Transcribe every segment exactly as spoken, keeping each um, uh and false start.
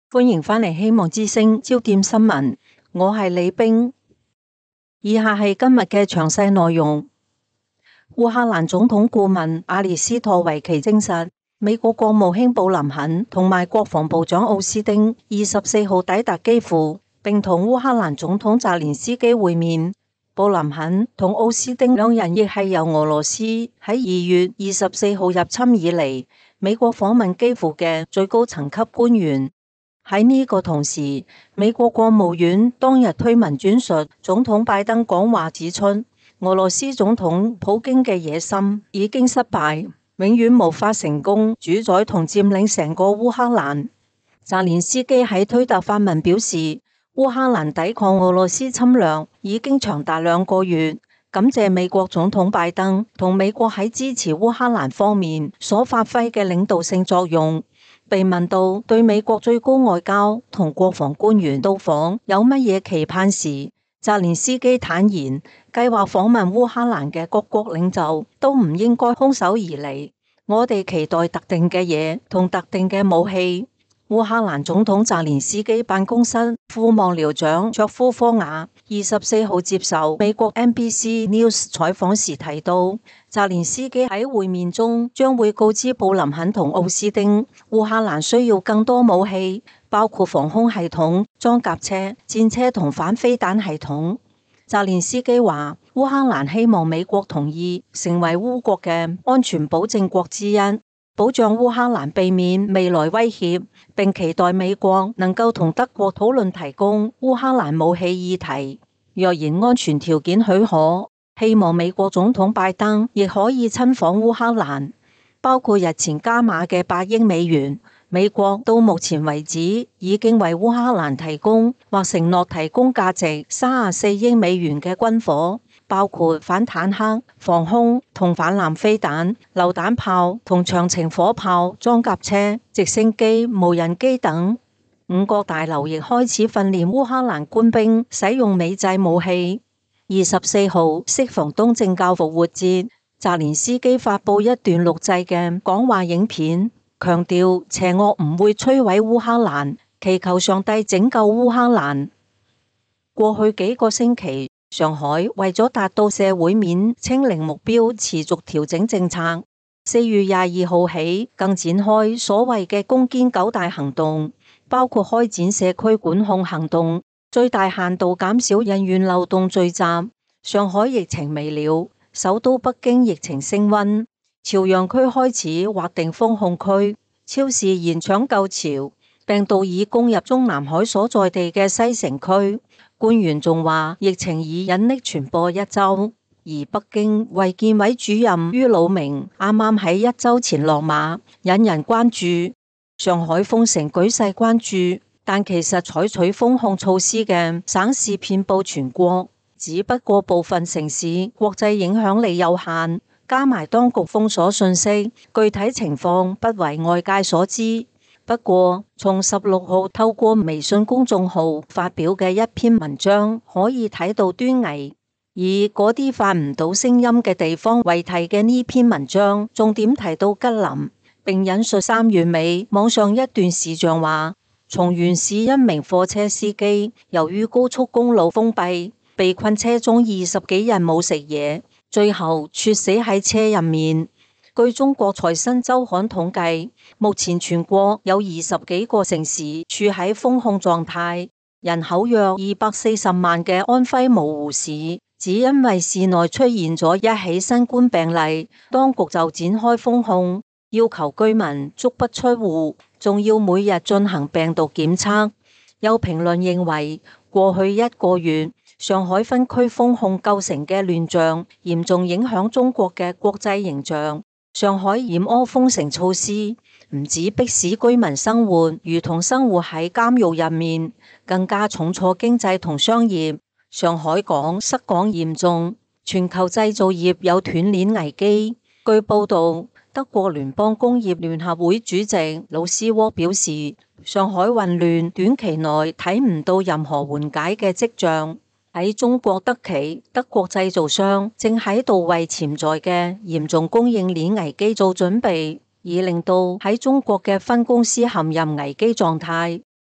歡迎返嚟希望之聲焦點新聞，我係李冰。以下係今日嘅詳細內容。烏克蘭總統顧問阿列斯托維奇證實，美國國務卿布林肯同埋國防部長奧斯汀二十四號抵達基輔，並同烏克蘭總統澤連斯基會面。布林肯同奧斯汀兩人亦係由俄羅斯喺二月二十四號入侵以嚟，美國訪問基輔嘅最高層級官員。喺呢個同時，美國國務院當日推文轉述總統拜登講話，指出俄羅斯總統普京嘅野心已經失敗，永遠無法成功主宰同佔領成個烏克蘭。澤連斯基喺推特發文表示，烏克蘭抵抗俄羅斯侵略已經長達兩個月，感謝美國總統拜登同美國喺支持烏克蘭方面所發揮嘅領導性作用。被問到對美國最高外交同國防官員到訪有乜嘢期盼時，澤連斯基坦言，計劃訪問烏克蘭嘅各國領袖都唔應該空手而嚟，我哋期待特定嘅嘢同特定嘅武器。烏克蘭總統澤連斯基辦公室副幕僚長卓夫科瓦二十四號接受美國 N B C News 採訪時提到，澤連斯基喺會面中將會告知布林肯同奧斯汀，烏克蘭需要更多武器，包括防空系統、裝甲車、戰車同反飛彈系統。澤連斯基話，烏克蘭希望美國同意成為烏國嘅安全保證國之一，保障烏克蘭避免未來威脅，並期待美國能夠同德國討論提供烏克蘭武器議題。若然安全條件許可，希望美國總統拜登亦可以親訪烏克蘭，包括日前加碼嘅八億美元。美國到目前為止已經為烏克蘭提供或承諾提供價值三十四億美元嘅軍火，包括反坦克、防空同反艦飛彈、榴彈炮同長程火炮、裝甲車、直升機、無人機等。五角大樓亦開始訓練烏克蘭官兵使用美製武器。二十四號適逢東正教復活節，澤連斯基發布一段錄製嘅講話影片，強調邪惡唔會摧毀烏克蘭，祈求上帝拯救烏克蘭。過去幾個星期，上海為咗達到社會面清零目標，持續調整政策。四月廿二號起，更展開所謂嘅攻堅九大行動，包括開展社區管控行動，最大限度減少人員流動聚集。上海疫情未了，首都北京疫情升溫。朝陽區開始劃定封控區，超市現搶購潮，病毒已攻入中南海所在地嘅西城區。官員仲話疫情已隱匿傳播一周，而北京衛健委主任于魯明啱啱喺一周前落馬，引人關注。上海封城舉世關注，但其實採取封控措施嘅省市遍佈全國，只不過部分城市國際影響力有限。加埋當局封鎖信息，具體情況不為外界所知。不過，從十六號透過微信公眾號發表嘅一篇文章可以睇到端倪。以嗰啲發唔到聲音嘅地方為題嘅呢篇文章，重點提到吉林，並引述三月尾網上一段視像話，松原市一名貨車司機由於高速公路封閉，被困車中二十幾日冇食嘢。最後猝死喺車入面。據中國財新周刊統計，目前全國有二十幾個城市處喺封控狀態，人口約二百四十萬嘅安徽蕪湖市，只因為市內出現咗一起新冠病例，當局就展開封控，要求居民足不出戶，仲要每日進行病毒檢測。有評論認為，過去一個月，上海分區封控構成嘅亂象，嚴重影響中國嘅國際形象。上海嚴苛封城措施，唔止迫使居民生活如同生活喺監獄入面，更加重挫經濟同商業。上海港塞港嚴重，全球製造業有斷鏈危機。據報道，德國聯邦工業聯合會主席魯斯沃表示，上海混亂短期內睇唔到任何緩解嘅跡象。喺中國德企德國製造商正喺度為潛在嘅嚴重供應鏈危機做準備，以令到喺中國嘅分公司陷入危機狀態。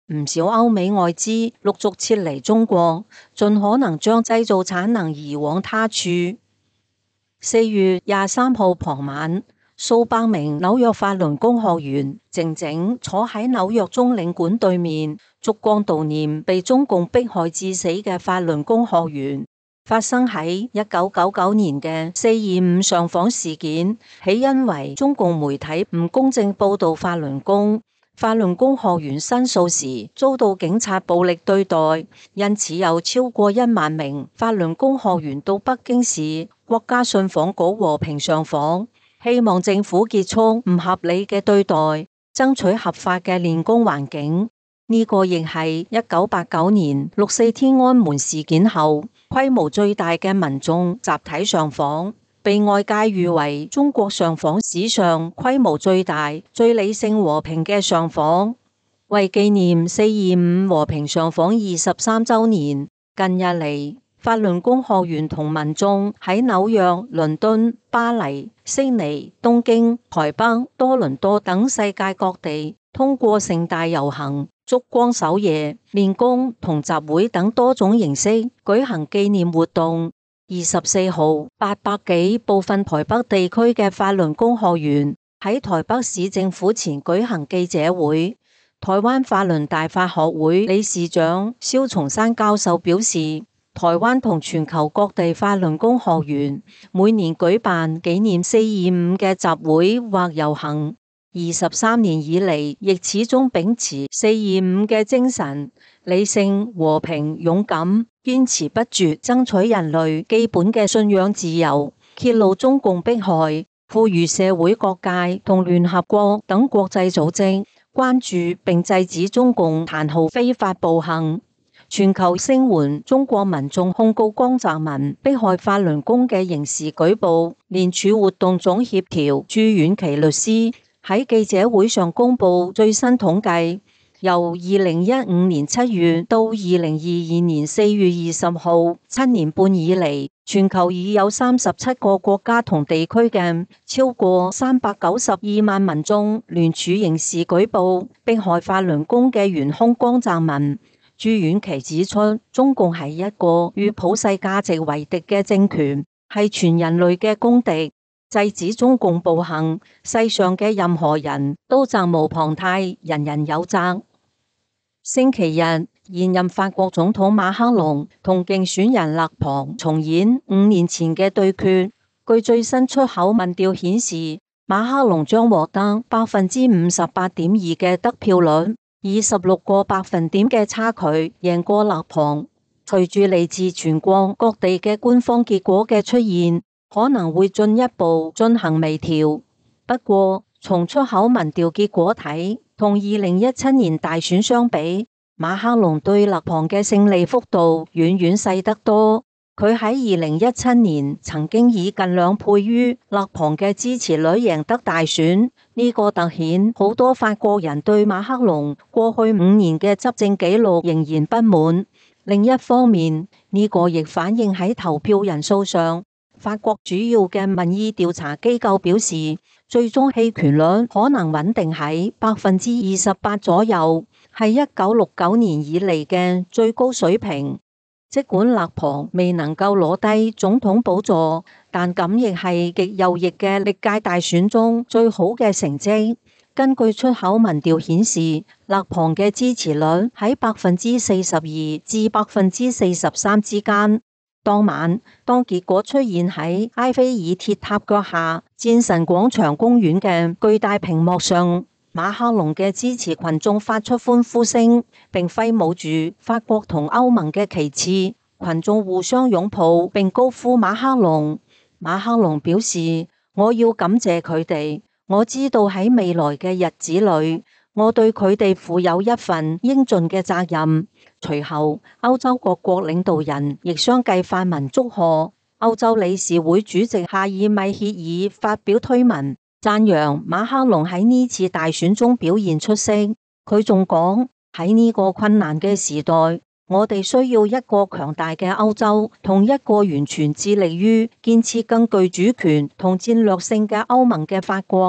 唔少歐美外資陸續撤離中國，盡可能將製造產能移往他處。四月廿三號傍晚，數百名紐約法輪功學員靜靜坐喺紐約中領館對面，燭光悼念被中共迫害致死嘅法輪功學員。發生喺一九九九年嘅四二五上訪事件，起因為中共媒體唔公正報道法輪功。法輪功學員申訴時遭到警察暴力對待，因此有超過一萬名法輪功學員到北京市國家信訪局和平上訪，希望政府結束唔合理嘅對待，爭取合法嘅練功環境。呢、這個亦係一九八九年六四天安門事件後規模最大嘅民眾集體上訪，被外界譽為中國上訪史上規模最大、最理性和平嘅上訪。為紀念四二五和平上訪二十三週年，近日嚟法輪功學員同民眾喺紐約、倫敦、巴黎、悉尼、東京、台北、多倫多等世界各地，通過盛大遊行、燭光守夜、練功同集會等多種形式舉行紀念活動。二十四號，八百幾部分台北地區嘅法輪功學員喺台北市政府前舉行記者會。台灣法輪大法學會理事長蕭松山教授表示，台灣同全球各地法輪功學員每年舉辦紀念四二五嘅集會或遊行，二十三年以嚟亦始終秉持四二五嘅精神，理性、和平、勇敢，堅持不絕爭取人類基本嘅信仰自由，揭露中共迫害，呼籲社會各界同聯合國等國際組織關注並制止中共殘酷非法暴行，全球聲援中國民眾控告江澤民迫害法輪功嘅刑事舉報。聯署活動總協調朱婉琪律師喺記者會上公布最新統計，由二零一五年七月到二零二二年四月二十號，七年半以嚟，全球已有三十七個國家同地區嘅超過三百九十二萬民眾聯署刑事舉報迫害法輪功嘅元兇江澤民。朱婉琪指出，中共係一個與普世價值為敵嘅政權，係全人類嘅公敵。制止中共暴行，世上嘅任何人都責無旁貸，人人有責。星期日，現任法國總統馬克龍同競選人勒龐重演五年前嘅對決。據最新出口民調顯示，馬克龍將獲得百分之五十八點二嘅得票率，以十六個百分點嘅差距贏過勒龐。隨住嚟自全國各地嘅官方結果嘅出現，可能會進一步進行微調。不過，從出口民調結果睇，同二零一七年大選相比，馬克龍對勒龐嘅勝利幅度遠遠細得多。佢喺二零一七年曾經以近兩倍於勒龐嘅支持率贏得大選，呢、這個凸顯好多法國人對馬克龍過去五年嘅執政紀錄仍然不滿。另一方面，呢、這個亦反映喺投票人數上。法國主要嘅民意調查機構表示，最終棄權率可能穩定喺百分之二十八左右，係一九六九年以嚟嘅最高水平。儘管勒龐未能夠攞低總統寶座，但咁亦係極右翼嘅歷屆大選中最好嘅成績。根據出口民調顯示，勒龐嘅支持率喺百分之四十二至百分之四十三之間。當晚，當結果出現喺埃菲爾鐵塔腳下戰神廣場公園嘅巨大屏幕上，馬克龍嘅支持群眾發出歡呼聲，並揮舞住法國同歐盟嘅旗幟，群眾互相擁抱並高呼馬克龍。馬克龍表示：我要感謝佢哋，我知道喺未來嘅日子裏，我對佢哋負有一份應盡嘅責任。隨後，歐洲各國領導人亦相繼發文祝賀。歐洲理事會主席夏爾米歇爾發表推文，讚揚馬克龍喺呢次大選中表現出色。佢仲講：喺呢個困難嘅時代，我哋需要一個強大嘅歐洲，同一個完全致力於建設更具主權同戰略性嘅歐盟嘅法國。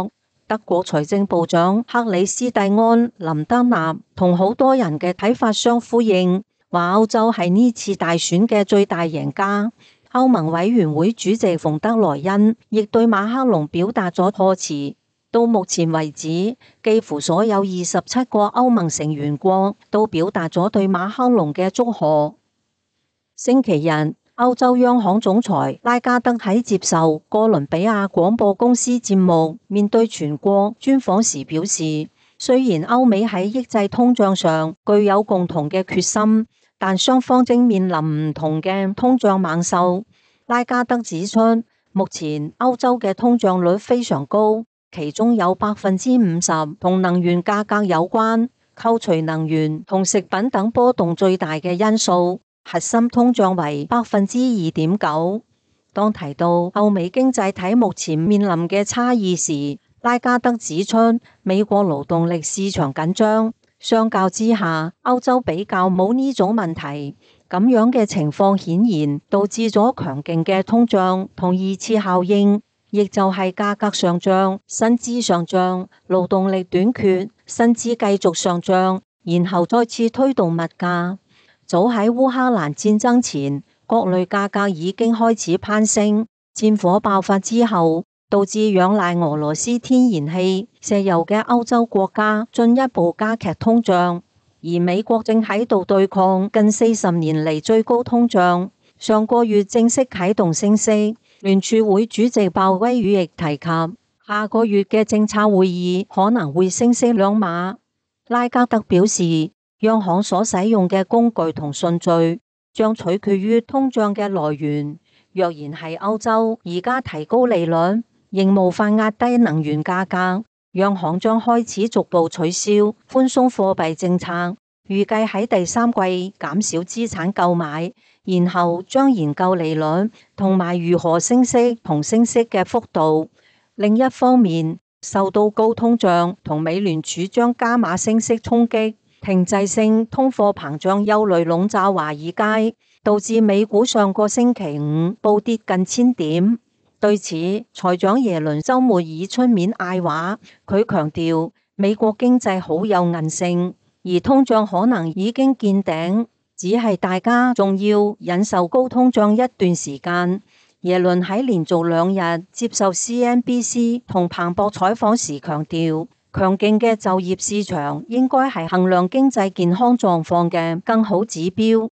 德國財政部長克里斯蒂安林德納同好多人嘅睇法相呼應，話歐洲係呢次大選嘅最大贏家。歐盟委員會主席馮德萊恩亦對馬克龍表達咗賀詞。到目前為止，幾乎所有二十七個歐盟成員國都表達咗對馬克龍嘅祝賀。星期日，歐洲央行總裁拉加德喺接受哥倫比亞廣播公司節目面對全國專訪時表示，雖然歐美喺抑制通脹上具有共同嘅決心，但雙方正面臨唔同嘅通脹猛獸。拉加德指出，目前歐洲嘅通脹率非常高，其中有百分之五十同能源價格有關，扣除能源同食品等波動最大嘅因素，核心通脹為百分之二點九。當提到歐美經濟體目前面臨嘅差異時，拉加德指出，美國勞動力市場緊張，相較之下，歐洲比較冇呢種問題。咁樣嘅情況顯然導致咗強勁嘅通脹同二次效應，亦就係價格上漲、薪資上漲、勞動力短缺、薪資繼續上漲，然後再次推動物價。早喺烏克蘭戰爭前，各類價格已經開始攀升。戰火爆發之後，導致仰賴俄羅斯天然氣、石油嘅歐洲國家進一步加劇通脹。而美國正喺度對抗近四十年嚟最高通脹，上個月正式啟動升息。聯儲會主席鮑威爾亦提及，下個月嘅政策會議可能會升息兩碼。拉加德表示，央行所使用嘅工具同順序將取決於通脹嘅來源。若然係歐洲而家提高利率，仍無法壓低能源價格，央行將開始逐步取消寬鬆貨幣政策，預計喺第三季減少資產購買，然後將研究利率同埋如何升息同升息嘅幅度。另一方面，受到高通脹同美聯儲將加碼升息衝擊，停滯性通貨膨脹憂慮籠罩華爾街，導致美股上個星期五暴跌近千點。對此，財長耶倫週末已出面嗌話，佢強調美國經濟好有韌性，而通脹可能已經見頂，只係大家仲要忍受高通脹一段時間。耶倫喺連續兩日接受 C N B C 同彭博採訪時強調，強勁嘅就業市場應該係衡量經濟健康狀況嘅更好指標。